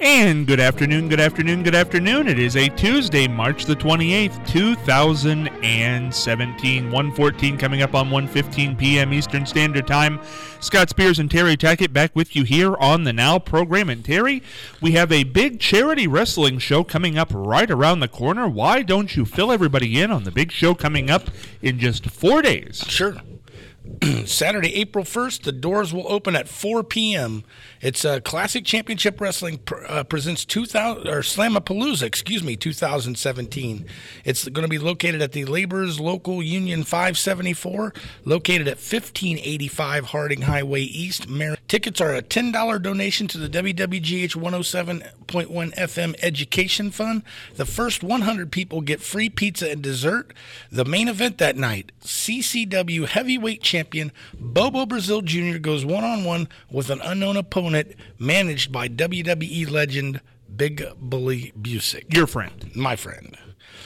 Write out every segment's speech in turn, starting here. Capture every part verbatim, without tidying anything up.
And good afternoon, good afternoon, good afternoon. It is a Tuesday, March the twenty-eighth, two thousand seventeen. one fourteen coming up on one fifteen p.m. Eastern Standard Time. Scott Spears and Terry Tackett back with you here on the Now program. And Terry, we have a big charity wrestling show coming up right around the corner. Why don't you fill everybody in on the big show coming up in just four days? Sure. Saturday, April first, the doors will open at four p.m. It's uh, Classic Championship Wrestling uh, presents two thousand or Slamapalooza, excuse me, two thousand seventeen. It's going to be located at the Laborers Local Union five seventy-four, located at fifteen eighty-five Harding Highway East. Mar- Tickets are a ten dollars donation to the W W G H one oh seven point one F M Education Fund. The first one hundred people get free pizza and dessert. The main event that night, C C W Heavyweight Champion Bobo Brazil Junior goes one-on-one with an unknown opponent managed by W W E legend Big Bully Busick. Your friend. My friend.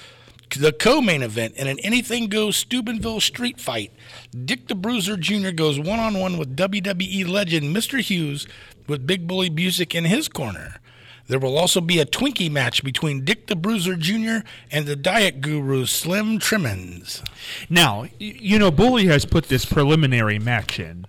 The co-main event in an anything goes Steubenville street fight, Dick the Bruiser Junior goes one-on-one with W W E legend Mister Hughes with Big Bully Busick in his corner. There will also be a Twinkie match between Dick the Bruiser Junior and the Diet Guru Slim Trimmins. Now, you know, Bully has put this preliminary match in,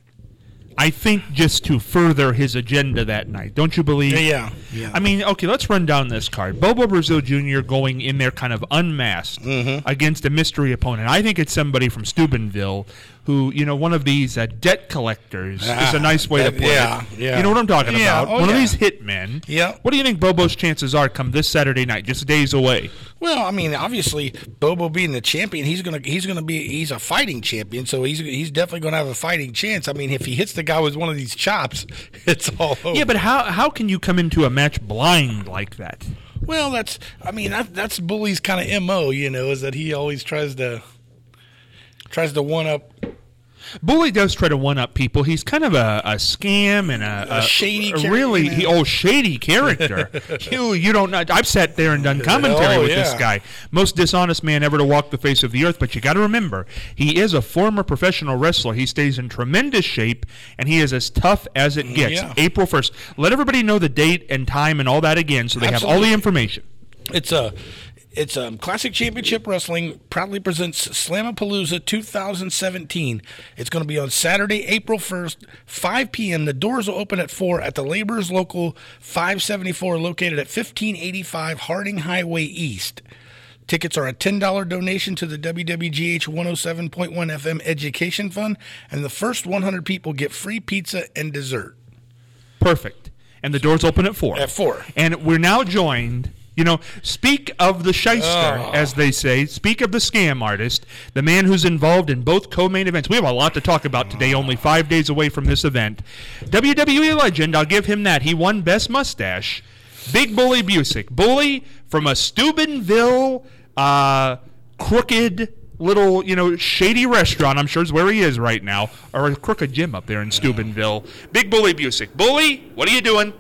I think, just to further his agenda that night. Don't you believe? Yeah. yeah. I mean, okay, let's run down this card. Bobo Brazil Junior going in there kind of unmasked mm-hmm. against a mystery opponent. I think it's somebody from Steubenville who, you know, one of these uh, debt collectors ah, is a nice way that, to put yeah, it. Yeah. You know what I'm talking yeah. about? Oh, one yeah. of these hitmen. Yeah. What do you think Bobo's chances are come this Saturday night, just days away? Well, I mean, obviously, Bobo being the champion, he's gonna he's gonna be he's a fighting champion, so he's he's definitely gonna have a fighting chance. I mean, if he hits the guy with one of these chops, it's all over. Yeah, but how how can you come into a match blind like that? Well, that's I mean that, that's Bully's kind of M O, you know, is that he always tries to tries to one up. Bully does try to one-up people. He's kind of a, a scam and a, a, a shady, a really character, he, oh shady character. you you don't know. I've sat there and done commentary oh, with yeah. this guy. Most dishonest man ever to walk the face of the earth. But you got to remember, he is a former professional wrestler. He stays in tremendous shape, and he is as tough as it gets. Yeah. April first. Let everybody know the date and time and all that again, so they Absolutely. have all the information. It's a. It's um, Classic Championship Wrestling proudly presents Slamapalooza two thousand seventeen. It's going to be on Saturday, April first, five p.m. The doors will open at four at the Laborers Local five seventy-four, located at fifteen eighty-five Harding Highway East. Tickets are a ten dollars donation to the W W G H one oh seven point one F M Education Fund, and the first one hundred people get free pizza and dessert. Perfect. And the doors open at four. At four. And we're now joined... You know, speak of the shyster, oh. as they say. Speak of the scam artist, the man who's involved in both co-main events. We have a lot to talk about today, only five days away from this event. W W E legend, I'll give him that. He won Best Mustache. Big Bully Busick. Bully from a Steubenville, uh, crooked little, you know, shady restaurant, I'm sure is where he is right now, or a crooked gym up there in Steubenville. Big Bully Busick. Bully, what are you doing?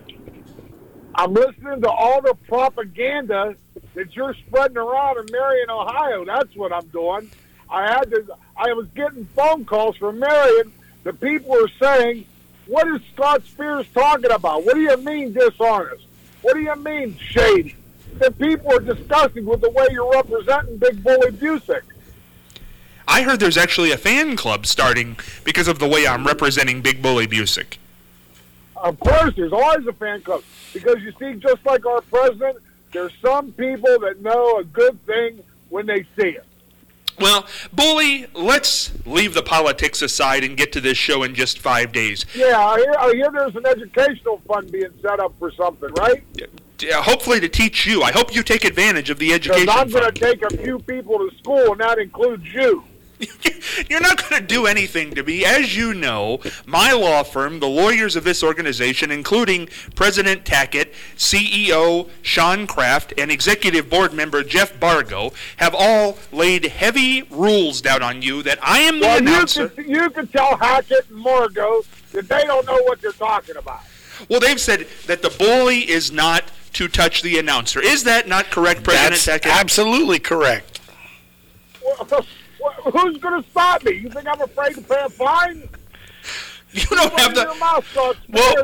I'm listening to all the propaganda that you're spreading around in Marion, Ohio. That's what I'm doing. I had to. I was getting phone calls from Marion. The people are saying, "What is Scott Spears talking about? What do you mean dishonest? What do you mean shady?" The people are disgusted with the way you're representing Big Bully Busick. I heard there's actually a fan club starting because of the way I'm representing Big Bully Busick. Of course, there's always a fan club. Because you see, just like our president, there's some people that know a good thing when they see it. Well, Bully, let's leave the politics aside and get to this show in just five days. Yeah, I hear, I hear there's an educational fund being set up for something, right? Yeah, hopefully to teach you. I hope you take advantage of the education fund. Because I'm going fund. to take a few people to school, and that includes you. You're not going to do anything to me. As you know, my law firm, the lawyers of this organization, including President Tackett, C E O Sean Kraft, and Executive Board Member Jeff Bargo, have all laid heavy rules down on you that I am the well, announcer. You can, you can tell Hackett and Margo that they don't know what they're talking about. Well, they've said that the bully is not to touch the announcer. Is that not correct, President That's Tackett? Absolutely correct. Well, who's going to stop me? You think I'm afraid to pay a fine? You don't have the... Mouth, well,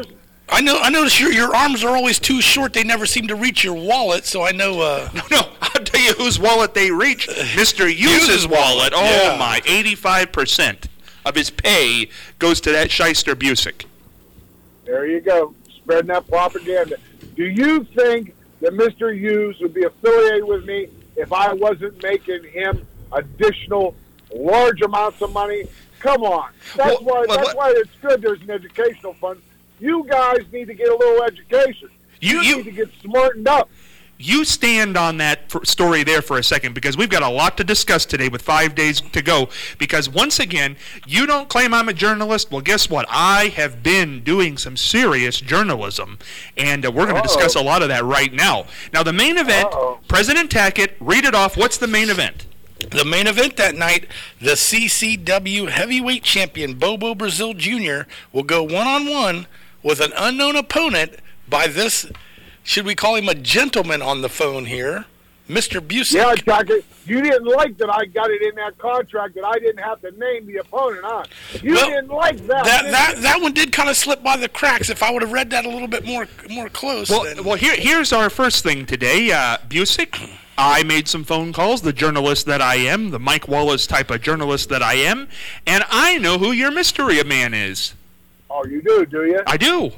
I know. I notice your your arms are always too short. They never seem to reach your wallet. So I know. Uh, no, no. I'll tell you whose wallet they reach. Mister Hughes' wallet. Oh yeah. my! Eighty-five percent of his pay goes to that shyster Busick. There you go, spreading that propaganda. Do you think that Mister Hughes would be affiliated with me if I wasn't making him additional large amounts of money? Come on. That's Well, why. well, That's what- why it's good. There's an educational fund. You guys need to get a little education. You- You, you- need to get smartened up. You stand on that for story there for a second, because we've got a lot to discuss today with five days to go. Because once again, you don't claim I'm a journalist. Well, guess what? I have been doing some serious journalism, and uh, we're going to discuss a lot of that right now. Now, the main event, Uh-oh. President Tackett, read it off. What's the main event? The main event that night, the C C W heavyweight champion Bobo Brazil Junior will go one-on-one with an unknown opponent by this, should we call him a gentleman on the phone here, Mister Busick. Yeah, Tackett, you didn't like that I got it in that contract that I didn't have to name the opponent on. You Well, didn't like that. That did that you? that one did kind of slip by the cracks. If I would have read that a little bit more more close. Well, then, well here, here's our first thing today. Uh, Busick, I made some phone calls, the journalist that I am, the Mike Wallace type of journalist that I am, and I know who your mystery man is. Oh, you do, do you? I do.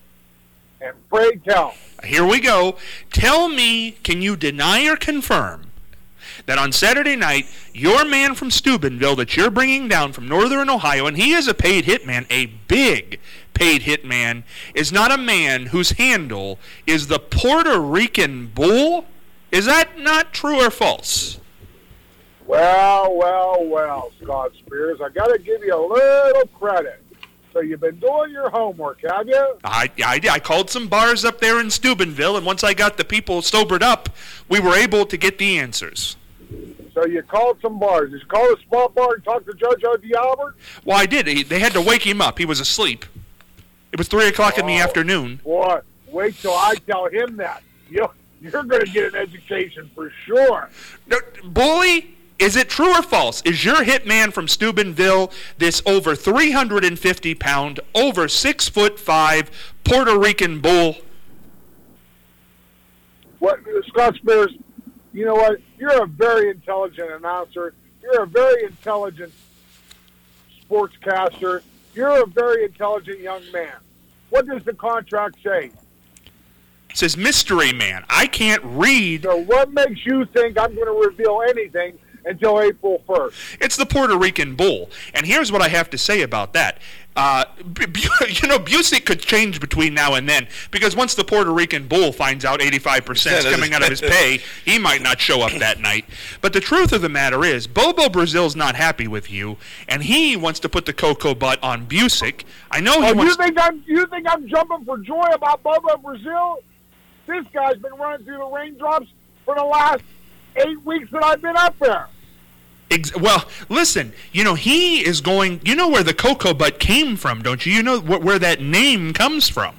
And pray tell. Here we go. Tell me, can you deny or confirm that on Saturday night, your man from Steubenville that you're bringing down from Northern Ohio, and he is a paid hitman, a big paid hitman, is not a man whose handle is the Puerto Rican Bull? Is that not true or false? Well, well, well, Scott Spears, I got to give you a little credit. So you've been doing your homework, have you? I, I, I called some bars up there in Steubenville, and once I got the people sobered up, we were able to get the answers. So you called some bars. Did you call a spot bar and talk to Judge Ozzy Albert? Well, I did. He, they had to wake him up. He was asleep. It was three o'clock in the Oh. afternoon. Boy, wait till I tell him that. You, you're going to get an education for sure. No, Bully, is it true or false? Is your hitman from Steubenville this over three hundred fifty pound, over six foot five Puerto Rican bull? What, Scott Spears, you know what? You're a very intelligent announcer. You're a very intelligent sportscaster. You're a very intelligent young man. What does the contract say? It says mystery man. I can't read. So what makes you think I'm going to reveal anything until April first? It's the Puerto Rican bull. And here's what I have to say about that. Uh, B- B- you know, Busick could change between now and then, because once the Puerto Rican bull finds out eighty-five percent is coming out of his pay, he might not show up that night. But the truth of the matter is, Bobo Brazil's not happy with you, and he wants to put the cocoa butt on Busick. I know he Oh, wants you think I'm you think I'm jumping for joy about Bobo Brazil? This guy's been running through the raindrops for the last eight weeks that I've been up there. Ex- well, listen, you know, he is going, you know where the cocoa butt came from, don't you? You know wh- where that name comes from.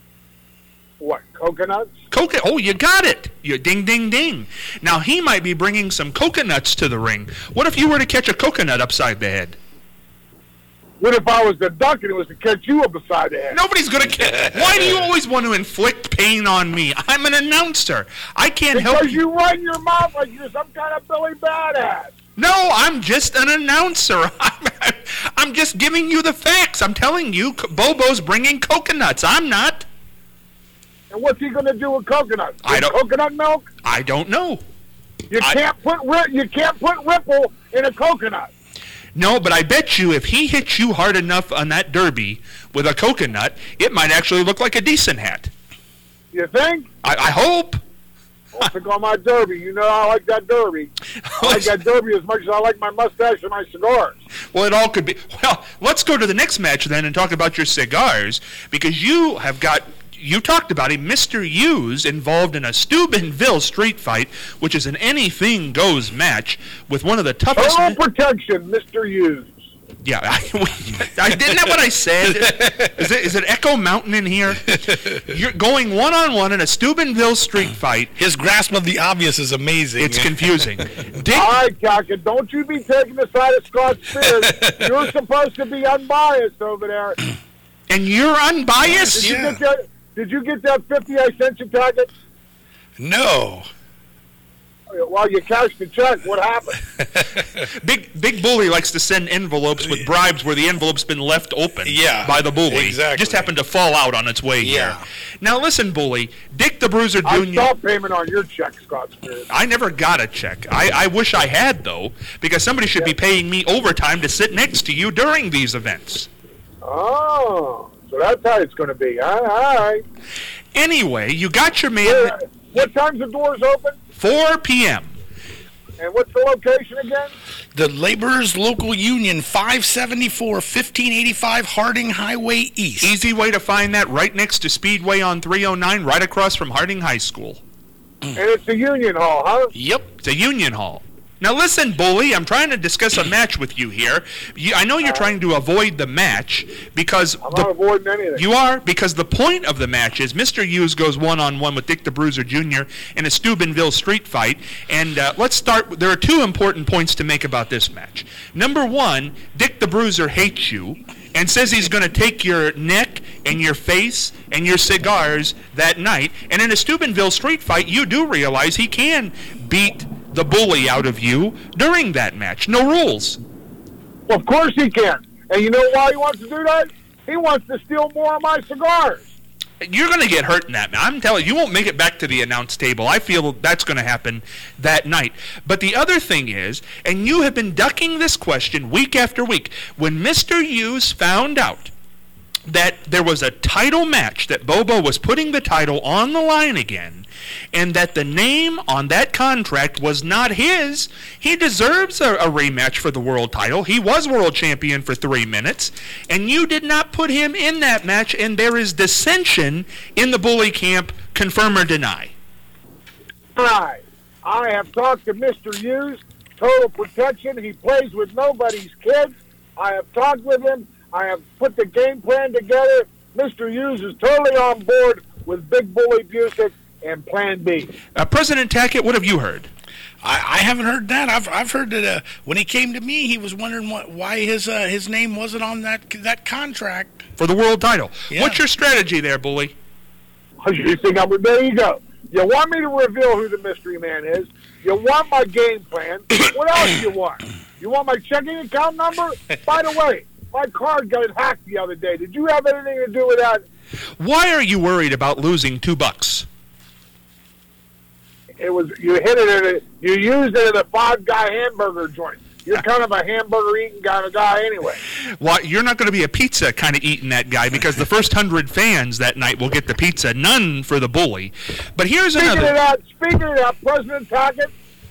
What, coconuts? Coca- oh, you got it. You ding, ding, ding. Now, he might be bringing some coconuts to the ring. What if you were to catch a coconut upside the head? What if I was the duck and it was to catch you up beside the head? Nobody's going to catch. Why do you always want to inflict pain on me? I'm an announcer. I can't help Because you. you run your mouth like you're some kind of Billy Badass. No, I'm just an announcer. I'm, I'm just giving you the facts. I'm telling you, Bobo's bringing coconuts. I'm not. And what's he going to do with coconuts? I don't- Coconut milk? I don't know. You I- can't put ri- you can't put Ripple in a coconut. No, but I bet you if he hits you hard enough on that derby with a coconut, it might actually look like a decent hat. You think? I, I hope. Well, pick on my derby. You know I like that derby. I like that derby as much as I like my mustache and my cigars. Well, it all could be. Well, let's go to the next match then and talk about your cigars, because you have got, you talked about him, Mister Hughes, involved in a Steubenville street fight, which is an anything goes match with one of the toughest. Total protection, Mister Hughes. Yeah, I, I didn't that what I said. Is it is it Echo Mountain in here? You're going one on one in a Steubenville street fight. his grasp of the obvious is amazing. It's confusing. Dick, All right, Kaka, don't you be taking the side of Scott Spears. You're supposed to be unbiased over there. And you're unbiased? Did you Yeah. get that? Did you get that fifty I sent you packet? No. Well, you cashed the check. What happened? Big Big Bully likes to send envelopes with bribes where the envelope's been left open Yeah, by the bully. exactly. Just happened to fall out on its way Yeah. here. Now listen, Bully, Dick the Bruiser I Junior stopped payment on your check, Scott Spears. I never got a check. I, I wish I had, though, because somebody should be paying me overtime to sit next to you during these events. Oh, so that's how it's going to be. All right. Anyway, you got your man Uh, what time's the doors open? four p.m. And what's the location again? The Laborers Local Union, five seventy-four, fifteen eighty-five Harding Highway East. Easy way to find that, right next to Speedway on three oh nine, right across from Harding High School. And it's the Union Hall, huh? Yep. It's a Union Hall. Now listen, Bully, I'm trying to discuss a match with you here. You, I know you're trying to avoid the match because I'm the, not avoiding anything. you are, because the point of the match is Mister Hughes goes one-on-one with Dick the Bruiser Junior in a Steubenville street fight. And uh, let's start. There are two important points to make about this match. Number one, Dick the Bruiser hates you and says he's going to take your neck and your face and your cigars that night. And in a Steubenville street fight, you do realize he can beat the bully out of you during that match. No rules. Well, of course he can. And you know why he wants to do that? He wants to steal more of my cigars. You're going to get hurt in that. I'm telling you, you won't make it back to the announce table. I feel that's going to happen that night. But the other thing is, and you have been ducking this question week after week, when Mister Hughes found out that there was a title match, that Bobo was putting the title on the line again, and that the name on that contract was not his, he deserves a, a rematch for the world title. He was world champion for three minutes, and you did not put him in that match, and there is dissension in the bully camp. Confirm or deny? Right. I have talked to Mister Hughes, total protection. He plays with nobody's kids. I have talked with him. I have put the game plan together. Mister Hughes is totally on board with Big Bully Busick and Plan B. Uh, President Tackett, what have you heard? I, I haven't heard that. I've I've heard that uh, when he came to me, he was wondering what, why his uh, his name wasn't on that that contract. For the world title. Yeah. What's your strategy there, Bully? You think I'm, there you go. You want me to reveal who the mystery man is. You want my game plan. What else you want? You want my checking account number? By the way, my card got hacked the other day. Did you have anything to do with that? Why are you worried about losing two bucks? It was you hit it at a, you used it at a five guy hamburger joint. You're kind of a hamburger eating kind of guy anyway. Well, you're not going to be a pizza kind of eating that guy because the first hundred fans that night will get the pizza. None for the bully. But here's Speaking another. of that, speaking of that, President Tackett,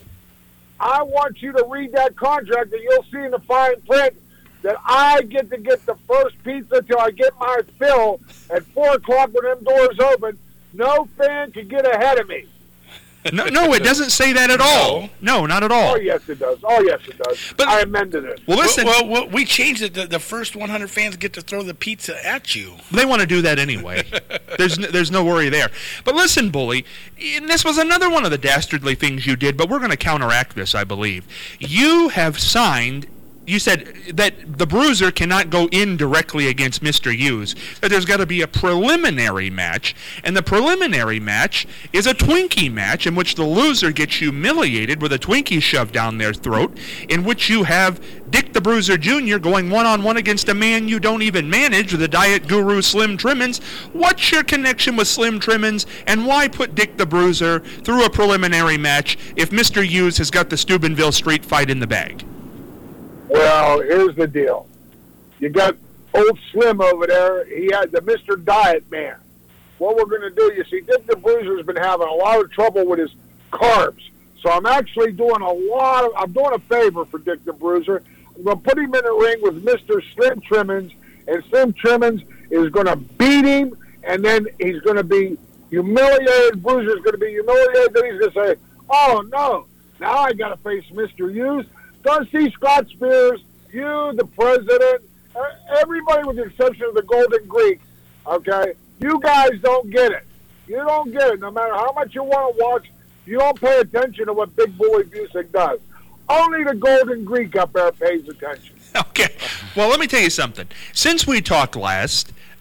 I want you to read that contract, and you'll see in the fine print that I get to get the first pizza till I get my fill at four o'clock when them doors open. No fan can get ahead of me. No, no, it doesn't say that at all. No, not at all. Oh, yes, it does. Oh, yes, it does. But- I amended it. Well, listen, Well, well, well, we changed it. The, the first one hundred fans get to throw the pizza at you. they want to do that anyway. There's n- there's no worry there. But listen, Bully, and this was another one of the dastardly things you did, but we're going to counteract this, I believe. You have signed. You said that the Bruiser cannot go in directly against Mister Hughes, that there's got to be a preliminary match, and the preliminary match is a Twinkie match in which the loser gets humiliated with a Twinkie shoved down their throat, in which you have Dick the Bruiser Junior going one-on-one against a man you don't even manage, the diet guru Slim Trimmins. What's your connection with Slim Trimmins, and why put Dick the Bruiser through a preliminary match if Mister Hughes has got the Steubenville street fight in the bag? Well, here's the deal. You got old Slim over there. He had the Mister Diet Man. What we're going to do, you see, Dick the Bruiser's been having a lot of trouble with his carbs. So I'm actually doing a lot of, I'm doing a favor for Dick the Bruiser. I'm going to put him in the ring with Mister Slim Trimmins, and Slim Trimmins is going to beat him, and then he's going to be humiliated. Bruiser's going to be humiliated. Then he's going to say, oh, no, now I got to face Mister Hughes. Don't see Scott Spears, you, the president, everybody with the exception of the Golden Greek, okay? You guys don't get it. You don't get it. No matter how much you want to watch, you don't pay attention to what Big Bully Busick does. Only the Golden Greek up there pays attention. Okay. Well, let me tell you something. Since we talked last,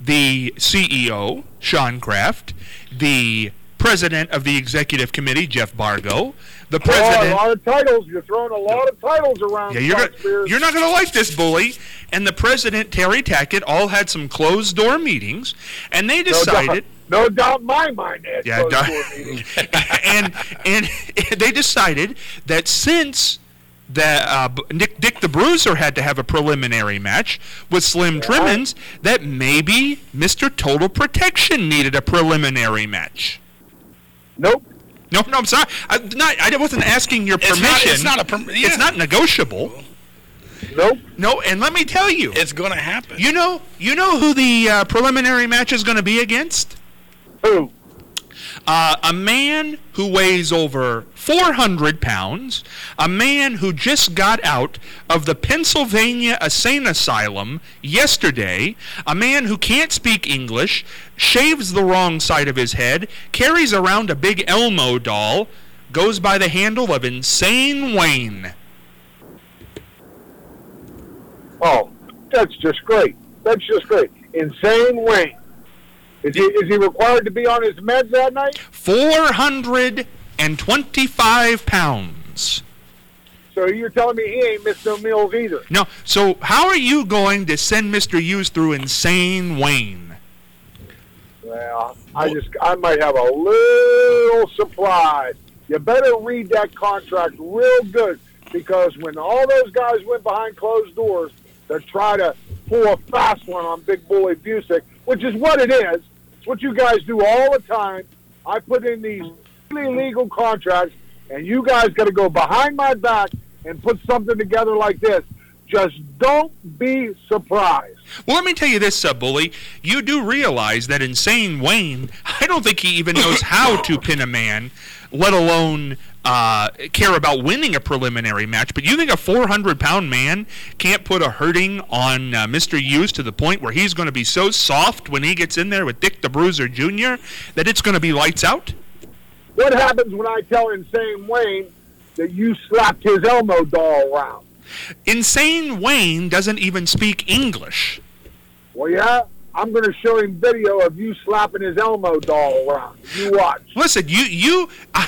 the C E O, Sean Kraft, the president of the executive committee, Jeff Bargo, the president... Oh, a lot of titles. You're throwing a lot of titles around. Yeah, you're, gonna, you're not going to like this, Bully. And the president, Terry Tackett, all had some closed-door meetings, and they decided... No doubt, no doubt in my mind they had yeah, closed-door meetings. and, and they decided that since... that uh, Nick, Dick the Bruiser had to have a preliminary match with Slim yeah. Trimmins, that maybe Mister Total Protection needed a preliminary match. Nope. No, no, I'm sorry. I, not, I wasn't asking your permission. It's not, it's not, a per- yeah. It's not negotiable. Nope. No, and let me tell you. It's going to happen. You know, you know who the uh, preliminary match is going to be against? Who? Uh, a man who weighs over four hundred pounds, a man who just got out of the Pennsylvania Insane Asylum yesterday, a man who can't speak English, shaves the wrong side of his head, carries around a big Elmo doll, goes by the handle of Insane Wayne. Oh, that's just great. That's just great. Insane Wayne. Is he, is he required to be on his meds that night? four hundred twenty-five pounds. So you're telling me he ain't missed no meals either? No. So how are you going to send Mister Hughes through Insane Wayne? Well, I just I might have a little surprise. You better read that contract real good, because when all those guys went behind closed doors to try to pull a fast one on Big Bully Busick, which is what it is. It's what you guys do all the time. I put in these illegal contracts, and you guys got to go behind my back and put something together like this. Just don't be surprised. Well, let me tell you this, uh, Bully. You do realize that Insane Wayne, I don't think he even knows how to pin a man, let alone uh, care about winning a preliminary match. But you think a four hundred pound man can't put a hurting on uh, Mister Hughes to the point where he's going to be so soft when he gets in there with Dick the Bruiser Junior that it's going to be lights out? What happens when I tell Insane Wayne that you slapped his Elmo doll around? Insane Wayne doesn't even speak English. Well, yeah, I'm going to show him video of you slapping his Elmo doll around. You watch. Listen, you, you,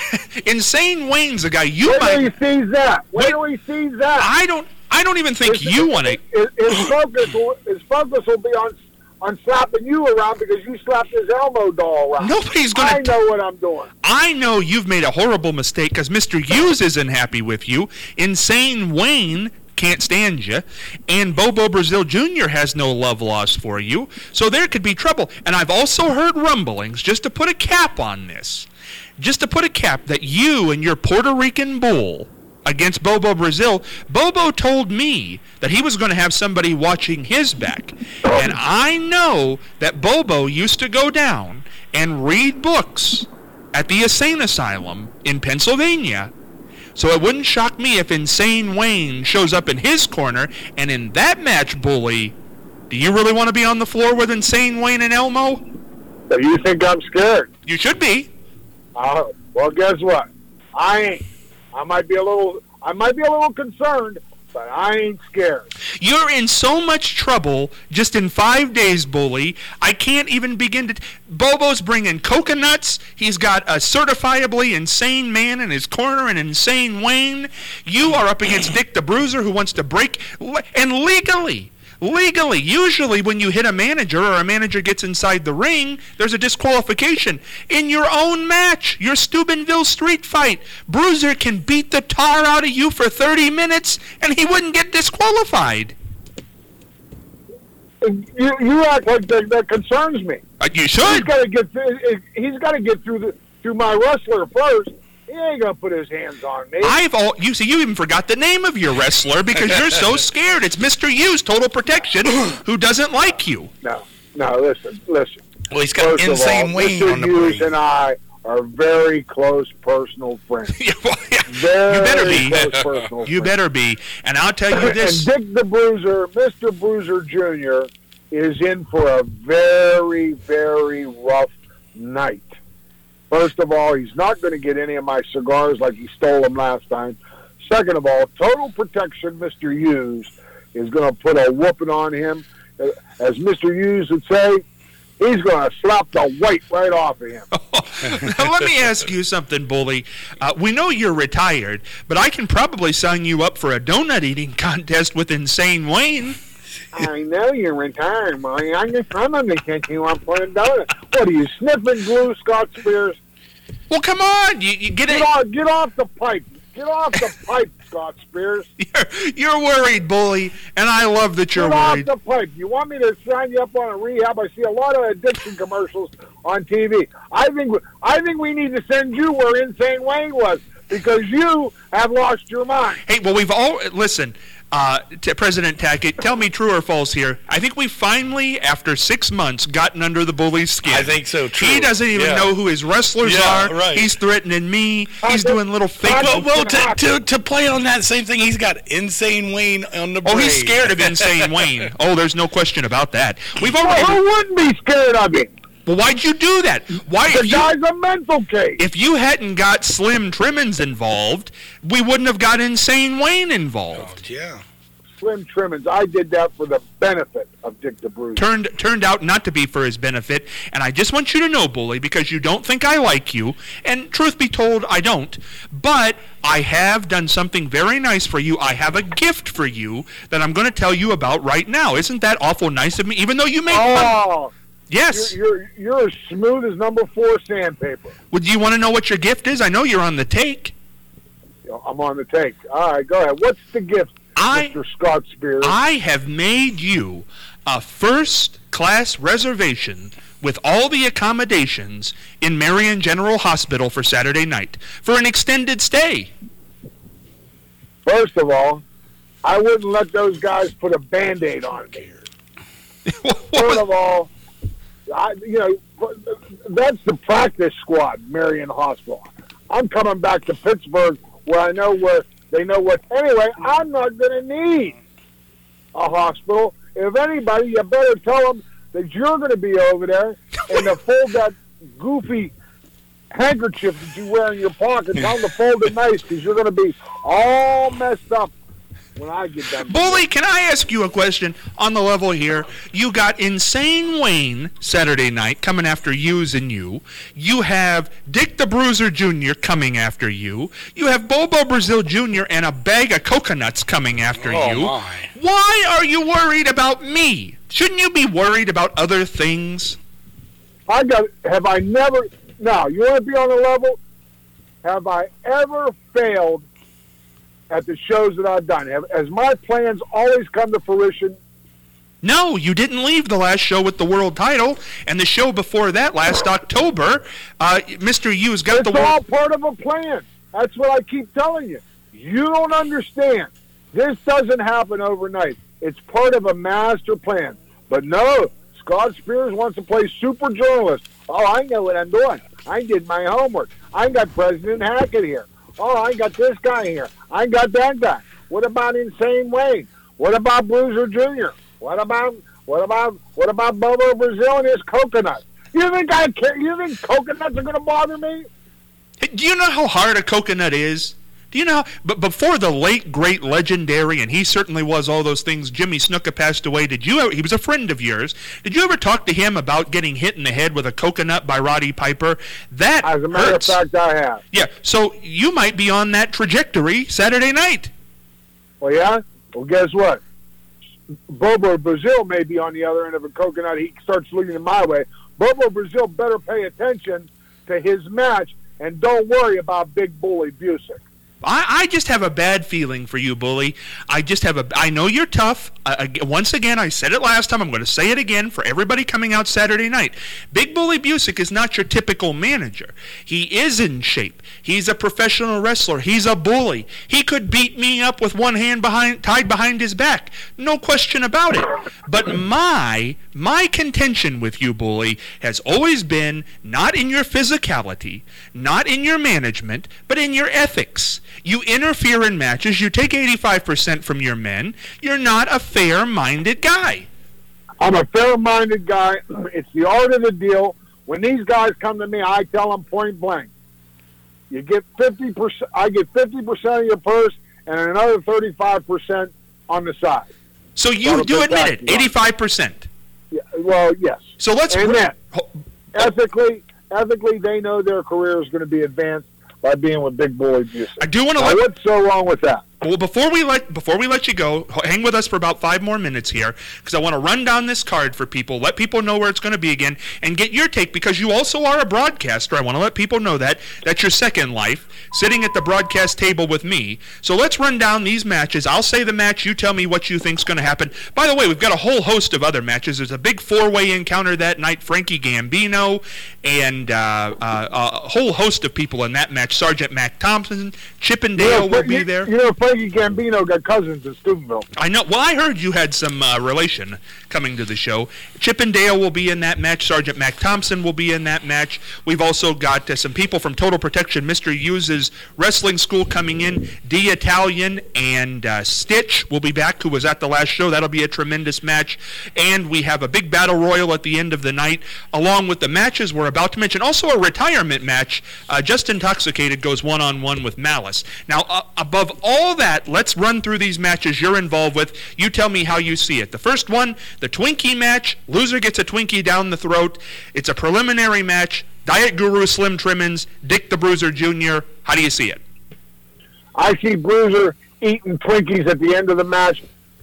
Insane Wayne's a guy you Wait might. till he sees that. Wait till he sees that. I don't, I don't even think his, you want to. His, his focus, will, his focus will be on on slapping you around because you slapped his Elmo doll around. Nobody's going to. I know what I'm doing. I know you've made a horrible mistake because Mister Hughes isn't happy with you. Insane Wayne can't stand you, and Bobo Brazil Junior has no love lost for you, so there could be trouble. And I've also heard rumblings, just to put a cap on this, just to put a cap, that you and your Puerto Rican bull against Bobo Brazil, Bobo told me that he was going to have somebody watching his back. And I know that Bobo used to go down and read books at the Insane Asylum in Pennsylvania. So it wouldn't shock me if Insane Wayne shows up in his corner, and in that match, Bully, do you really want to be on the floor with Insane Wayne and Elmo? So you think I'm scared? You should be. Uh, well, guess what? I ain't. I might be a little. I might be a little concerned, but I ain't scared. You're in so much trouble just in five days, Bully. I can't even begin to... T- Bobo's bringing coconuts. He's got a certifiably insane man in his corner, an Insane Wayne. You are up against Dick the Bruiser, who wants to break... And legally, legally, usually when you hit a manager or a manager gets inside the ring, there's a disqualification. In your own match, your Steubenville street fight, Bruiser can beat the tar out of you for thirty minutes, and he wouldn't get disqualified. You, you act like that, that concerns me. Uh, you He's should. got to get. Through, he's got to get through the through my wrestler first. He ain't gonna put his hands on me. I've all you see. You even forgot the name of your wrestler because you're so scared. It's Mister Hughes, Total Protection, who doesn't like you. No, no. Listen, listen. Well, he's got First Insane all, Wayne Mister on the Hughes brain. and I are very close personal friends. Yeah, well, yeah. Very You better be. close personal You friends. better be. And I'll tell you this. And Dick the Bruiser, Mister Bruiser Junior, is in for a very, very rough night. First of all, he's not going to get any of my cigars like he stole them last time. Second of all, Total Protection, Mister Hughes, is going to put a whooping on him. As Mister Hughes would say, he's going to slap the weight right off of him. Now, let me ask you something, Bully. Uh, we know you're retired, but I can probably sign you up for a donut eating contest with Insane Wayne. I know you're retired, Molly. I'm just I'm going to catch you up for a donut. What are you, sniffing glue, Scott Spears? Well, come on. You, you get Get it. off, get off the pipe. Get off the pipe, Scott Spears. You're, you're worried, Bully, and I love that you're Get off worried. the pipe. You want me to sign you up on a rehab? I see a lot of addiction commercials on T V. I think I think we need to send you where Insane Wayne was because you have lost your mind. Hey, well, we've all listen. Uh, to President Tackett, tell me true or false here. I think we finally, after six months, gotten under the Bully's skin. I think so, true. He doesn't even Yeah. know who his wrestlers Yeah, are. right. He's threatening me. He's I doing little fake. I Well, well It's gonna to, to, to play on that same thing, he's got Insane Wayne on the brain. Oh, he's scared of Insane Wayne. Oh, there's no question about that. We've Well, already. who wouldn't be scared of him? Well, why'd you do that? Why? The If you, guy's a mental case. if you hadn't got Slim Trimmins involved, we wouldn't have got Insane Wayne involved. Yeah. Slim Trimmins, I did that for the benefit of Dick the Bruiser. Turned turned out not to be for his benefit, and I just want you to know, Bully, because you don't think I like you, and truth be told, I don't. But I have done something very nice for you. I have a gift for you that I'm going to tell you about right now. Isn't that awful nice of me? Even though you make fun. Oh, Yes. you're, you're you're as smooth as number four sandpaper. Would you want to know what your gift is? I know you're on the take. I'm on the take. All right, go ahead. What's the gift, I Mister Scott Spears? I have made you a first-class reservation with all the accommodations in Marion General Hospital for Saturday night for an extended stay. First of all, I wouldn't let those guys put a Band-Aid on me. Third of all, I, you know, that's the practice squad, Marion Hospital. I'm coming back to Pittsburgh where I know where they know what. Anyway, I'm not going to need a hospital. If anybody, you better tell them that you're going to be over there and to fold that goofy handkerchief that you wear in your pocket. Tell them to fold it nice because you're going to be all messed up when I get done. Bully, can I ask you a question on the level here? You got Insane Wayne Saturday night coming after yous and you. You have Dick the Bruiser Junior coming after you. You have Bobo Brazil Junior and a bag of coconuts coming after Oh, you. my. Why are you worried about me? Shouldn't you be worried about other things? I got. Have I never? Now you want to be on the level? Have I ever failed at the shows that I've done? Have, has my plans always come to fruition? No, you didn't leave the last show with the world title, and the show before that last October, uh, Mister Hughes got It's the all world. part of a plan. That's what I keep telling you. You don't understand. This doesn't happen overnight. It's part of a master plan. But no, Scott Spears wants to play super journalist. Oh, I know what I'm doing. I did my homework. I got President Hackett here. Oh, I got this guy here. I got that guy. What about Insane Wayne? What about Bruiser Junior? What about what about what about Bobo Brazil and his coconut? You think I care? You think coconuts are going to bother me? Hey, do you know how hard a coconut is? Do you know? How, but before the late, great, legendary, and he certainly was all those things, Jimmy Snuka passed away. Did you? Ever, he was a friend of yours. Did you ever talk to him about getting hit in the head with a coconut by Roddy Piper? That As a matter hurts. of fact, I have. Yeah. So you might be on that trajectory Saturday night. Well, yeah? Well, guess what? Bobo Brazil may be on the other end of a coconut. He starts looking my way. Bobo Brazil better pay attention to his match and don't worry about Big Bully Busick. I, I just have a bad feeling for you, Bully. I just have a. I know you're tough. Uh, once again, I said it last time. I'm going to say it again for everybody coming out Saturday night. Big Bully Busick is not your typical manager. He is in shape. He's a professional wrestler. He's a bully. He could beat me up with one hand behind, tied behind his back. No question about it. But my my contention with you, Bully, has always been not in your physicality, not in your management, but in your ethics. You interfere in matches. You take eighty-five percent from your men. You're not a fair-minded guy. I'm a fair-minded guy. It's the art of the deal. When these guys come to me, I tell them point blank. You get fifty percent. I get fifty percent of your purse and another thirty-five percent on the side. So you That'll do be admit back it, to you. eighty-five percent. Yeah, Well, yes. So let's and then ho- ethically, ethically, they know their career is going to be advanced by being with Big Bully Busick. I do want to Now, let. what's so wrong with that? Well, before we let before we let you go, h- hang with us for about five more minutes here, because I want to run down this card for people, let people know where it's going to be again, and get your take, because you also are a broadcaster. I want to let people know that that's your second life, sitting at the broadcast table with me. So let's run down these matches. I'll say the match. You tell me what you think's going to happen. By the way, we've got a whole host of other matches. There's a big four-way encounter that night. Frankie Gambino and uh, uh, a whole host of people in that match. Sergeant Mac Thompson, Chip and Dale you know, will be you, there. You know, Frankie Gambino got cousins in Steubenville. I know. Well, I heard you had some uh, relation coming to the show. Chip and Dale will be in that match. Sergeant Mac Thompson will be in that match. We've also got uh, some people from Total Protection, Mister Hughes' wrestling school coming in. D Italian and uh, Stitch will be back, who was at the last show. That'll be a tremendous match. And we have a big battle royal at the end of the night, along with the matches we're about to mention. Also a retirement match. Uh, Just Intoxicated goes one-on-one with Malice. Now, uh, above all that, let's run through these matches you're involved with. You tell me how you see it. The first one, the Twinkie match. Loser gets a Twinkie down the throat. It's a preliminary match. Diet Guru Slim Trimmins, Dick the Bruiser Junior How do you see it? I see Bruiser eating Twinkies at the end of the match.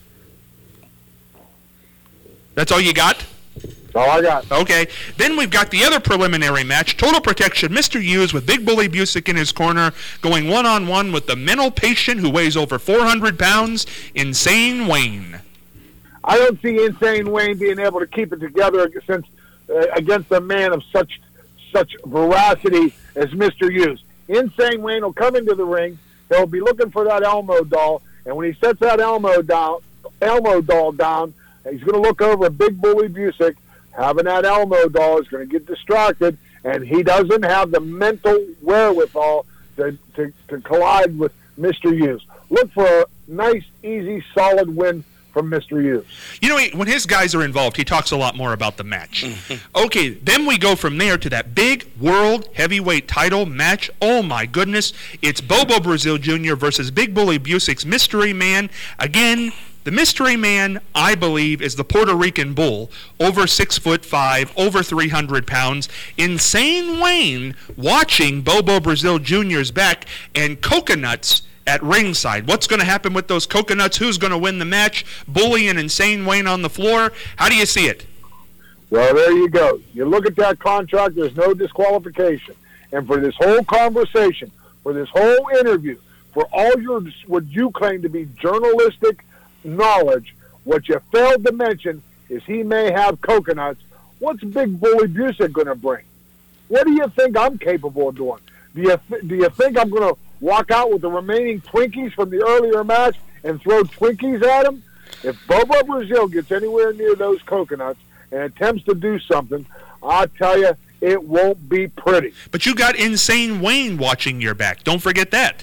That's all you got? That's all I got. Okay. Then we've got the other preliminary match, Total Protection, Mister Hughes with Big Bully Busick in his corner, going one-on-one with the mental patient who weighs over four hundred pounds, Insane Wayne. I don't see Insane Wayne being able to keep it together since, uh, against a man of such such veracity as Mister Hughes. Insane Wayne will come into the ring. He'll be looking for that Elmo doll, and when he sets that Elmo down, Elmo doll down, he's going to look over at Big Bully Busick. Having that Elmo doll is going to get distracted, and he doesn't have the mental wherewithal to, to, to collide with Mister Hughes. Look for a nice, easy, solid win from Mister Hughes. You know, when his guys are involved, he talks a lot more about the match. Okay, then we go from there to that big world heavyweight title match. Oh, my goodness. It's Bobo Brazil Junior versus Big Bully Busick's Mystery Man. Again, the Mystery Man, I believe, is the Puerto Rican Bull, over six foot five, over three hundred pounds. Insane Wayne watching Bobo Brazil Junior's back, and coconuts at ringside. What's going to happen with those coconuts? Who's going to win the match? Bully and Insane Wayne on the floor. How do you see it? Well, there you go. You look at that contract, there's no disqualification. And for this whole conversation, for this whole interview, for all your what you claim to be journalistic knowledge, what you failed to mention is he may have coconuts. What's Big Bully Busick going to bring? What do you think I'm capable of doing? Do you th- do you think I'm going to walk out with the remaining Twinkies from the earlier match and throw Twinkies at him? If Bobo Brazil gets anywhere near those coconuts and attempts to do something, I'll tell you, it won't be pretty. But you got Insane Wayne watching your back. Don't forget that.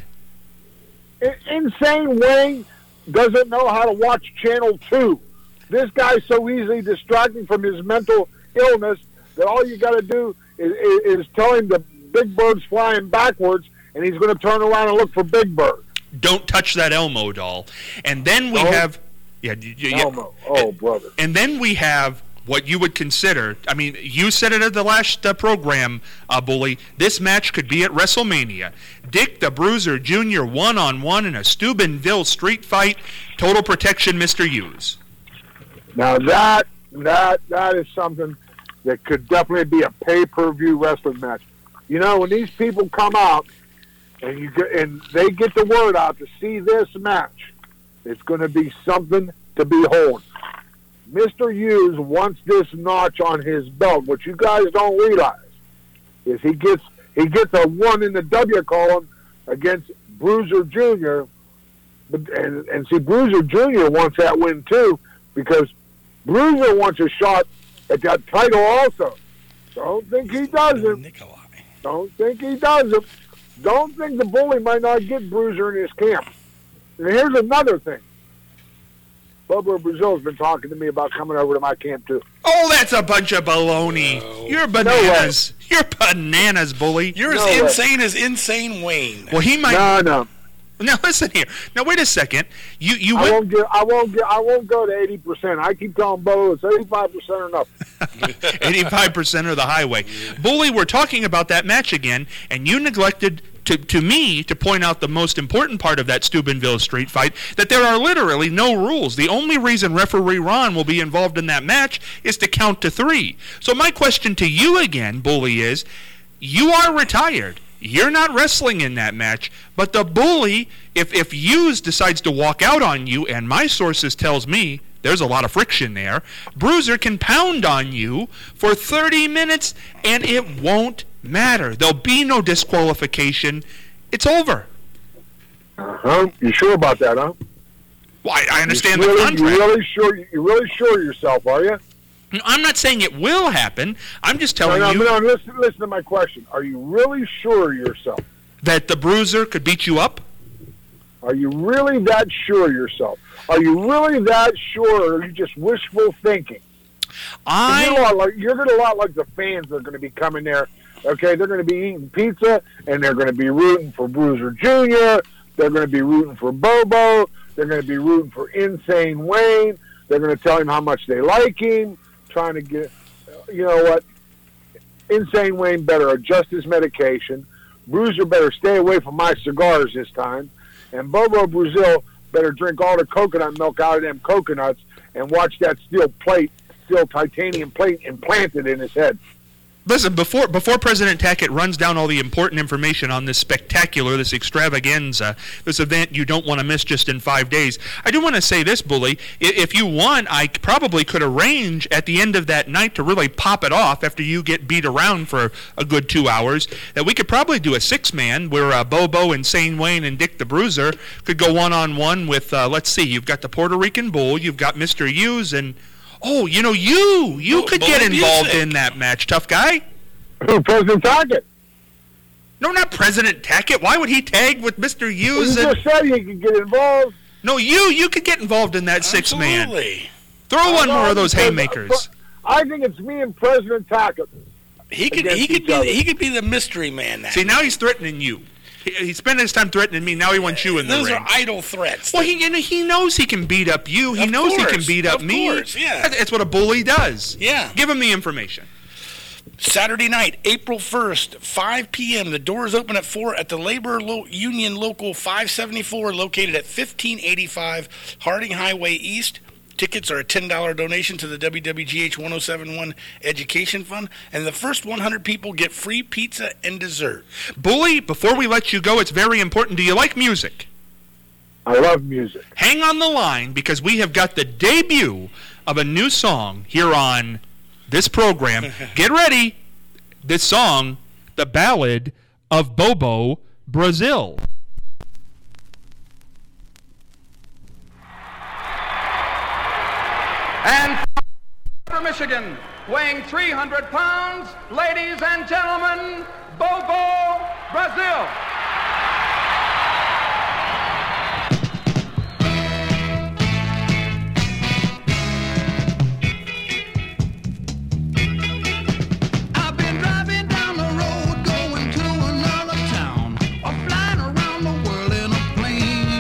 I- Insane Wayne doesn't know how to watch Channel two. This guy's so easily distracting from his mental illness that all you got to do is, is, is tell him the Big Bird's flying backwards, and he's going to turn around and look for Big Bird. Don't touch that Elmo doll. And then we Oh. have... Yeah, y- y- yeah. Elmo. Oh, and, brother. And then we have what you would consider... I mean, you said it at the last uh, program, uh, Bully. This match could be at WrestleMania. Dick the Bruiser Junior one-on-one in a Steubenville street fight. Total Protection, Mister Hughes. Now, that, that, that is something that could definitely be a pay-per-view wrestling match. You know, when these people come out and you get, and they get the word out to see this match, it's going to be something to behold. Mister Hughes wants this notch on his belt. What you guys don't realize is he gets he gets a one in the W column against Bruiser Junior But and, and see, Bruiser Junior wants that win too, because Bruiser wants a shot at that title also. Don't think he doesn't. Nikolai. Don't think he doesn't. Don't think the Bully might not get Bruiser in his camp. And here's another thing. Bobo Brazil's been talking to me about coming over to my camp too. Oh, that's a bunch of baloney. No. You're bananas. You're bananas, Bully. You're No as way. insane as Insane Wayne. Well, he might... No, no. Now listen here. Now wait a second. You you I went, won't get. I won't get. I won't go to eighty percent. I keep telling Bo it's eighty-five percent or nothing. eighty-five percent of the highway. Bully, we're talking about that match again, and you neglected to to me to point out the most important part of that Steubenville street fight, that there are literally no rules. The only reason referee Ron will be involved in that match is to count to three. So my question to you again, Bully, is you are retired. You're not wrestling in that match, but the Bully, if if Hughes decides to walk out on you, and my sources tells me there's a lot of friction there, Bruiser can pound on you for thirty minutes, and it won't matter. There'll be no disqualification. It's over. Huh? You sure about that, huh? Well, I, I understand you the really, contract. You really sure? You really sure of yourself, are you? I'm not saying it will happen. I'm just telling no, no, you no, listen, listen to my question. Are you really sure of yourself? that the Bruiser could beat you up. Are you really that sure of yourself? Are you really that sure, or are you just wishful thinking? I You're, a lot like, you're going to a lot like the fans that are going to be coming there. Okay, they're going to be eating pizza, and they're going to be rooting for Bruiser Junior They're going to be rooting for Bobo. They're going to be rooting for Insane Wayne. They're going to tell him how much they like him, trying to get, you know what, Insane Wayne better adjust his medication. Bruiser better stay away from my cigars this time. And Bobo Brazil better drink all the coconut milk out of them coconuts and watch that steel plate, steel titanium plate implanted in his head. Listen, before before President Tackett runs down all the important information on this spectacular, this extravaganza, this event you don't want to miss just in five days, I do want to say this, Bully. I- If you want, I probably could arrange at the end of that night to really pop it off after you get beat around for a good two hours, that we could probably do a six-man where uh, Bobo, Insane Wayne, and Dick the Bruiser could go one-on-one with, uh, let's see, you've got the Puerto Rican Bull, you've got Mister Hughes, and... Oh, you know, you you Bull- could Bull get involved Music. in that match, tough guy. Who, President Tackett? No, not President Tackett. Why would he tag with Mister Well, Hughes? you And, just said he could get involved. no, you you could get involved in that six-man. Absolutely. Throw one I more know, of those because- haymakers. but I think it's me and President Tackett. He could Against he could each be other. the, he could be the mystery man now. See, now he's threatening you. He, he spent his time threatening me. Now he wants you in the Those ring. are idle threats. Well, he and he knows he can beat up you. He Of knows he can course, beat up of me. course, yeah. That- That's what a bully does. Yeah. Give him the information. Saturday night, April first, five p.m. The doors open at four at the Labor Lo- Union Local five seventy-four, located at fifteen eighty-five Harding Highway East. Tickets are a ten dollars donation to the W W G H ten seventy-one Education Fund, and the first one hundred people get free pizza and dessert. Bully, before we let you go, it's very important. Do you like music? I love music. Hang on the line, because we have got the debut of a new song here on this program. Get ready. This song, The Ballad of Bobo Brazil. And from Michigan, weighing three hundred pounds, ladies and gentlemen, Bobo Brazil. I've been driving down the road, going to another town, or flying around the world in a plane.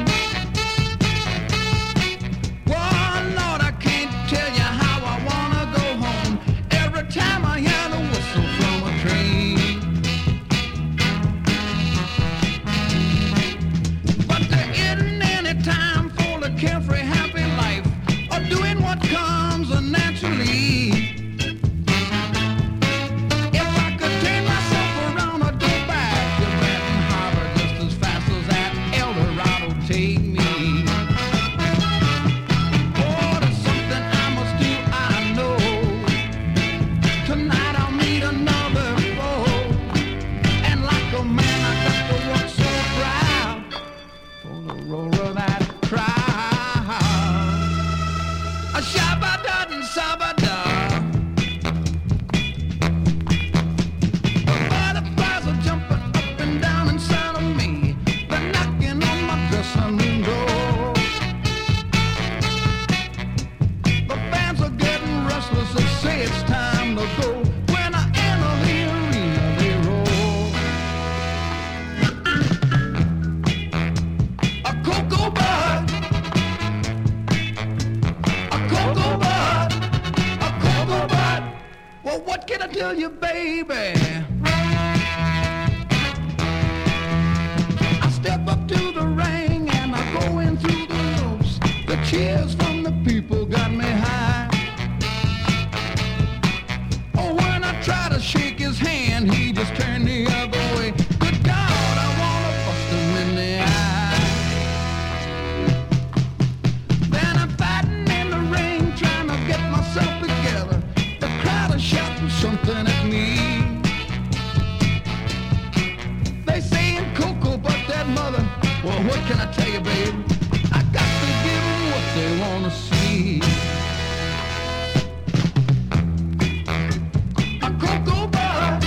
Well, Lord, I can't tell you how I wanna go home every time I hear the whistle from a train. cheers from the people got me high. Oh, when I try to shake his hand, he just turned the other way. Good God, I wanna bust him in the eye. Then I'm fighting in the ring, trying to get myself together. The crowd is shouting something at me. They saying Coco, but that mother. Well, what can I tell you, babe? I got to give them what they want to see. A cocoa butter,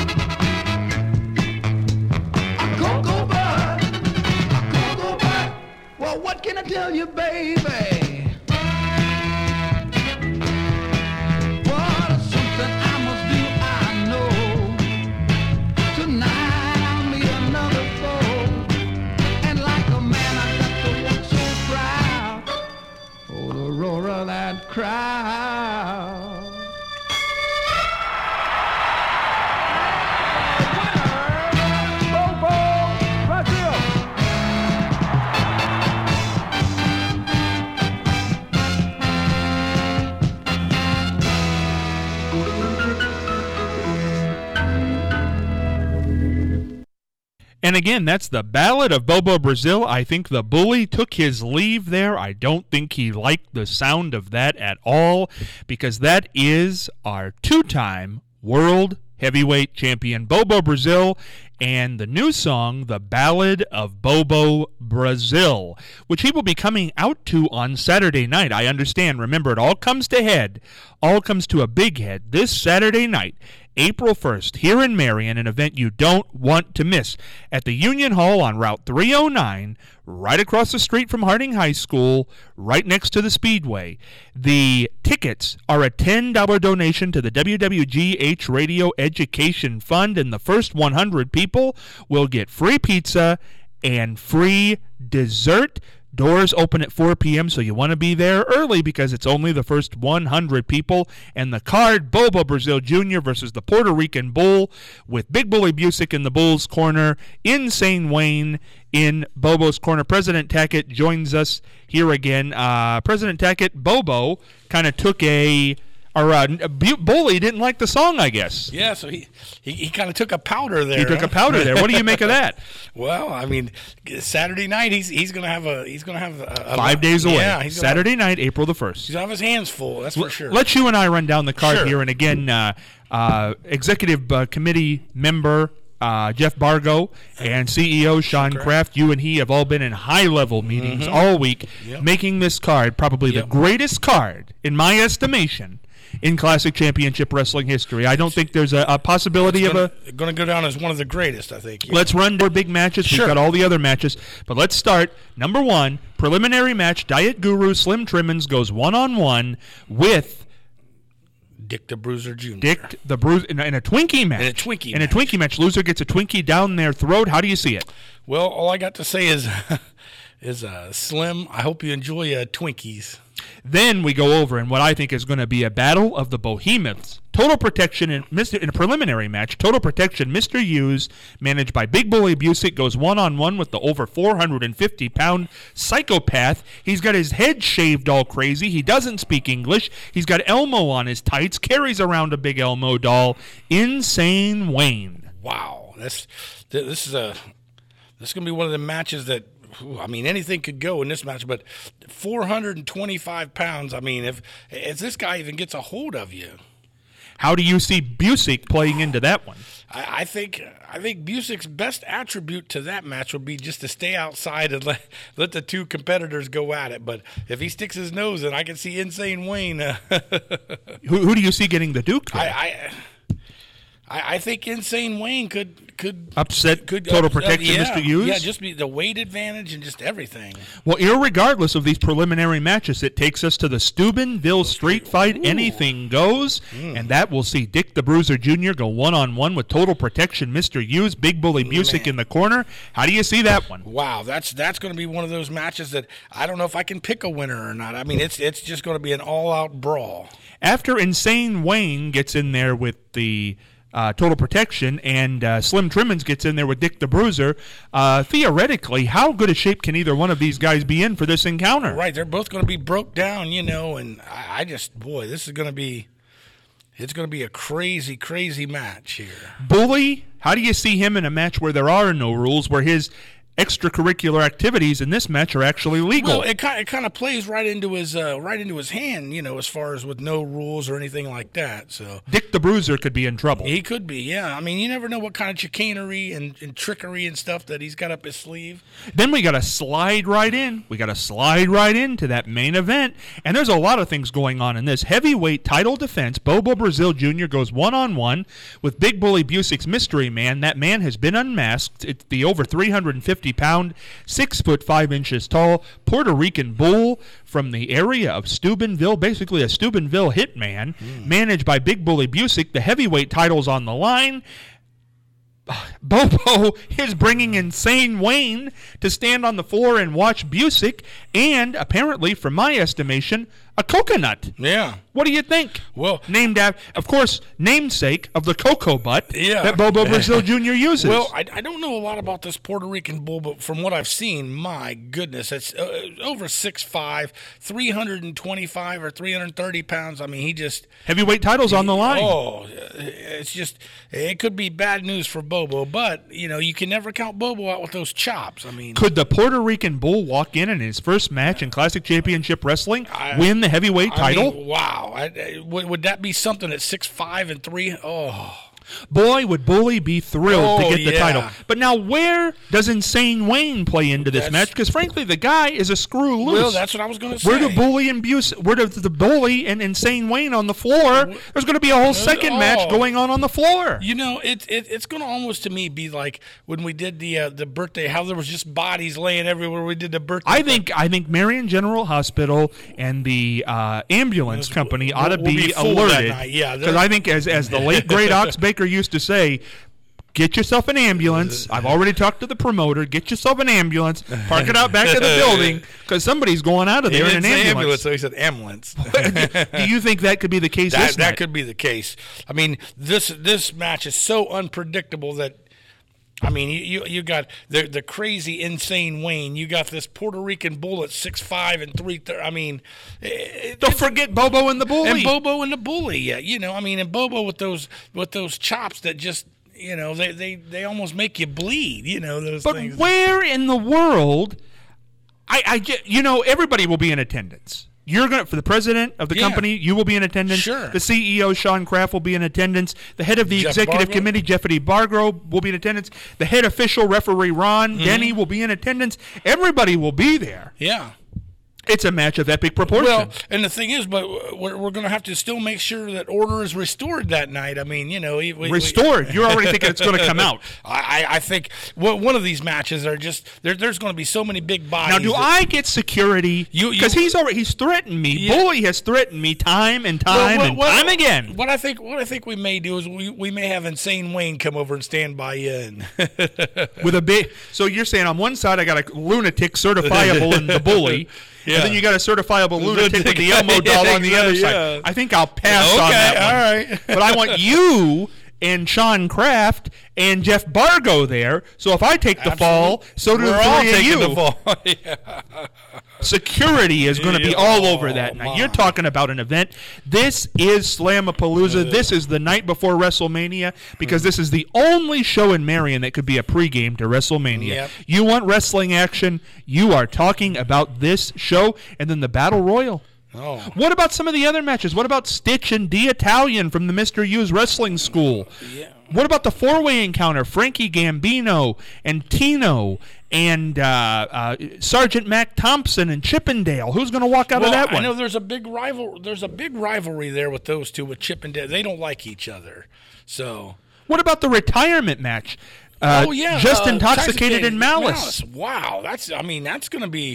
a cocoa butter, a cocoa butter. Well, what can I tell you, baby? What is something I must do? I know tonight I'll meet another foe, and like a man I got to walk so proud. Oh, the roar of that crowd. Bobo Brazil. And again, that's the Ballad of Bobo Brazil. I think the bully took his leave there. I don't think he liked the sound of that at all, because that is our two-time world heavyweight champion, Bobo Brazil, and the new song, The Ballad of Bobo Brazil, which he will be coming out to on Saturday night. I understand. Remember, it all comes to head, all comes to a big head this Saturday night, April first, here in Marion, an event you don't want to miss at the Union Hall on Route three oh nine, right across the street from Harding High School, right next to the Speedway. The tickets are a ten dollars donation to the W W G H Radio Education Fund, and the first one hundred people will get free pizza and free dessert. Doors open at four p.m., so you want to be there early because it's only the first one hundred people. And the card, Bobo Brazil Junior versus the Puerto Rican Bull, with Big Bully Busick in the Bull's corner, Insane Wayne in Bobo's corner. President Tackett joins us here again. Uh, President Tackett, Bobo kind of took a... Or uh, Bu- Bully didn't like the song, I guess. Yeah, so he he, he kind of took a powder there. He took huh? a powder there. What do you make of that? Well, I mean, Saturday night he's he's gonna have a he's gonna have a, a Five days away. Yeah, he's gonna Saturday have, night, April the first. He's gonna have his hands full. That's for sure. Let's you and I run down the card Sure. here, and again, uh, uh, executive uh, committee member uh, Jeff Bargo and C E O Sean Kraft. You and he have all been in high-level meetings Mm-hmm. all week, Yep. making this card probably Yep. the greatest card, in my estimation, in Classic Championship Wrestling history. I don't think there's a, a possibility It's of gonna, a... gonna go down as one of the greatest, I think. Yeah. Let's run more big matches. Sure. We've got all the other matches. But let's start. Number one, preliminary match. Diet Guru Slim Trimmins goes one-on-one with Dick the Bruiser Junior Dick the Bruiser in, a- in a Twinkie match. In a Twinkie In a match. Twinkie match. Loser gets a Twinkie down their throat. How do you see it? Well, all I got to say is, is uh, Slim, I hope you enjoy uh, Twinkies. Then we go over in what I think is going to be a battle of the behemoths. Total Protection in, Mister in a preliminary match. Total Protection, Mister Hughes, managed by Big Bully Busick, goes one-on-one with the over four hundred fifty pound psychopath. He's got his head shaved all crazy. He doesn't speak English. He's got Elmo on his tights, carries around a big Elmo doll. Insane Wayne. Wow, this this is a this is gonna be one of the matches that. Ooh, I mean, anything could go in this match, but four hundred twenty-five pounds. I mean, if if this guy even gets a hold of you, How do you see Busick playing into that one? I, I think I think Busick's best attribute to that match would be just to stay outside and let let the two competitors go at it. But if he sticks his nose in, I can see Insane Wayne. Uh, Who, who do you see getting the Duke there? I, I I I think Insane Wayne could could Upset could Total upset- Protection, yeah, Mister Hughes? Yeah, just be the weight advantage and just everything. Well, irregardless of these preliminary matches, it takes us to the Steubenville Street Fight. Anything goes, and that will see Dick the Bruiser Junior go one-on-one with Total Protection, Mister Hughes, Big Bully Busick in the corner. How do you see that one? Wow, that's that's going to be one of those matches that I don't know if I can pick a winner or not. I mean, it's it's just going to be an all-out brawl. After Insane Wayne gets in there with the uh, Total Protection, and uh, Slim Trimmins gets in there with Dick the Bruiser. Uh, theoretically, how good a shape can either one of these guys be in for this encounter? Right, they're both going to be broke down, you know, and I, I just, boy, this is going to be, it's going to be a crazy, crazy match here. Bully, how do you see him in a match where there are no rules, where his extracurricular activities in this match are actually legal? Well, it kind it kind of plays right into his uh, right into his hand, you know, as far as with no rules or anything like that. So Dick the Bruiser could be in trouble. he could be, yeah. I mean, you never know what kind of chicanery and, and trickery and stuff that he's got up his sleeve. Then we got to slide right in. We got to slide right into that main event. And there's a lot of things going on in this. Heavyweight title defense. Bobo Brazil Junior goes one-on-one with Big Bully Busic's mystery man. That man has been unmasked. It's the over three hundred fifty pound, six foot five inches tall Puerto Rican bull from the area of Steubenville, basically a Steubenville hitman, mm. managed by Big Bully Busic. The heavyweight title's on the line. Bobo is bringing Insane Wayne to stand on the floor and watch Busic, and apparently, from my estimation, a coconut. Yeah. What do you think? Well, named after, of course, namesake of the cocoa butt yeah. that Bobo Brazil Junior uses. Well, I, I don't know a lot about this Puerto Rican bull, but from what I've seen, my goodness, it's uh, over six five, three hundred twenty-five or three hundred thirty pounds. I mean, he just... Heavyweight title's he, on the line. Oh, it's just, it could be bad news for Bobo, but, you know, you can never count Bobo out with those chops. I mean... Could the Puerto Rican bull walk in in his first match in Classic Championship Wrestling, I, win the heavyweight I title? Mean, wow. I, I, would, would that be something at six five and three? Oh... Boy, would Bully be thrilled oh, to get the yeah. title. But now where does Insane Wayne play into this that's, match? Because, frankly, the guy is a screw loose. Well, that's what I was going to say. Where do Bully and Buse, where do the Bully and Insane Wayne on the floor? There's going to be a whole second oh. match going on on the floor. You know, it, it it's going to almost to me be like when we did the uh, the birthday, how there was just bodies laying everywhere. We did the birthday. I think I think Marion General Hospital and the uh, ambulance company ought to we'll be, be alerted. Yeah, because I think, as as the late great Ox Baker used to say, get yourself an ambulance. I've already talked to the promoter. Get yourself an ambulance. Park it out back of the building because somebody's going out of there in an ambulance. ambulance. So he said ambulance. Do you think that could be the case? That, this that night? could be the case. I mean, this this match is so unpredictable that. I mean, you you got the the crazy, insane Wayne. You got this Puerto Rican bull at six five and three. I mean, it, don't forget Bobo and the Bully. And Bobo and the Bully. Yeah, you know, I mean, and Bobo with those with those chops that just. You know, they, they, they almost make you bleed, you know, those but things. But where in the world, I, I get, you know, everybody will be in attendance. You're going to, for the president of the yeah. company, you will be in attendance. Sure. The C E O, Sean Kraft, will be in attendance. The head of the Jeff executive Bargrove? committee, Jeffrey Bargrove, will be in attendance. The head official, referee Ron mm-hmm. Denny, will be in attendance. Everybody will be there. Yeah. It's a match of epic proportion. Well, and the thing is, but we're, we're going to have to still make sure that order is restored that night. I mean, you know, we, restored. We, You're already thinking it's going to come out. I, I think one of these matches are just there, there's going to be so many big bodies. Now, do that, I get security? Because he's already he's threatened me. Yeah. Bully has threatened me time and time well, and well, time again. What I think, what I think we may do is we, we may have Insane Wayne come over and stand by you and with a big. So you're saying on one side I got a lunatic certifiable in the Bully. Yeah. And then you got a certifiable lunatic with the Elmo doll on the other yeah. side. I think I'll pass okay, on that one. all right. But I want you and Sean Kraft and Jeff Bargo there. So if I take the Absolutely. fall, so do We're the all three of taking you. the fall. yeah. Security is going to be Yeah. all over that Oh, night. my. You're talking about an event. This is Slamapalooza. Uh. This is the night before WrestleMania because this is the only show in Marion that could be a pregame to WrestleMania. Yep. You want wrestling action, you are talking about this show, and then the Battle Royal. Oh. What about some of the other matches? What about Stitch and D Italian from the Mister U's Wrestling School? Yeah. What about the four-way encounter? Frankie Gambino and Tino and uh, uh, Sergeant Mac Thompson and Chippendale. Who's going to walk out well, of that I one? know there's a big rival. There's a big rivalry there with those two, with Chip and Dale. They don't like each other. So. What about the retirement match? Uh, oh yeah, just uh, intoxicated in malice. malice. Wow, that's. I mean, that's going to be.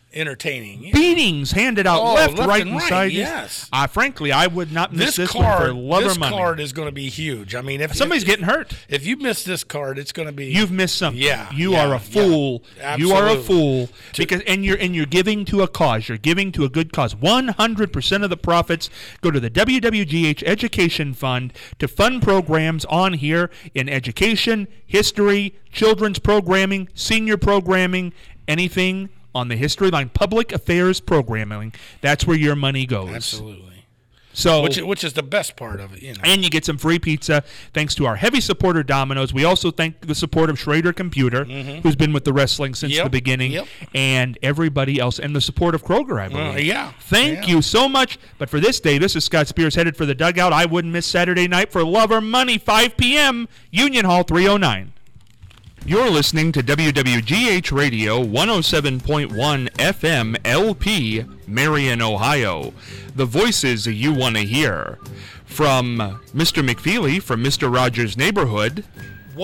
entertaining. Yeah. Beatings handed out Oh, left, left right, and and right, side. yes. Uh, frankly, I would not miss This this, one card, for love this or money. card is going to be huge. I mean, if Somebody's if, getting hurt. If you miss this card, it's going to be You've missed something. Yeah, you yeah, are a fool. yeah. You are a Absolutely. fool because and you're and you're giving to a cause. You're giving to a good cause. One hundred percent of the profits go to the W W G H Education Fund to fund programs on here in education, history, children's programming, senior programming, anything on the History Line, public affairs programming. That's where your money goes. Absolutely. So, Which, which is the best part of it, you know. and you get some free pizza thanks to our heavy supporter Domino's. We also thank the support of Schrader Computer, who's been with the wrestling since Yep, the beginning, yep. and everybody else, and the support of Kroger, I believe. Uh, yeah, Thank yeah. you so much. But for this day, this is Scott Spears headed for the dugout. I wouldn't miss Saturday night for Love or Money, five p.m., Union Hall three oh nine. You're listening to W W G H Radio one oh seven point one F M L P, Marion, Ohio. The voices you want to hear. From Mister McFeely from Mister Rogers' Neighborhood,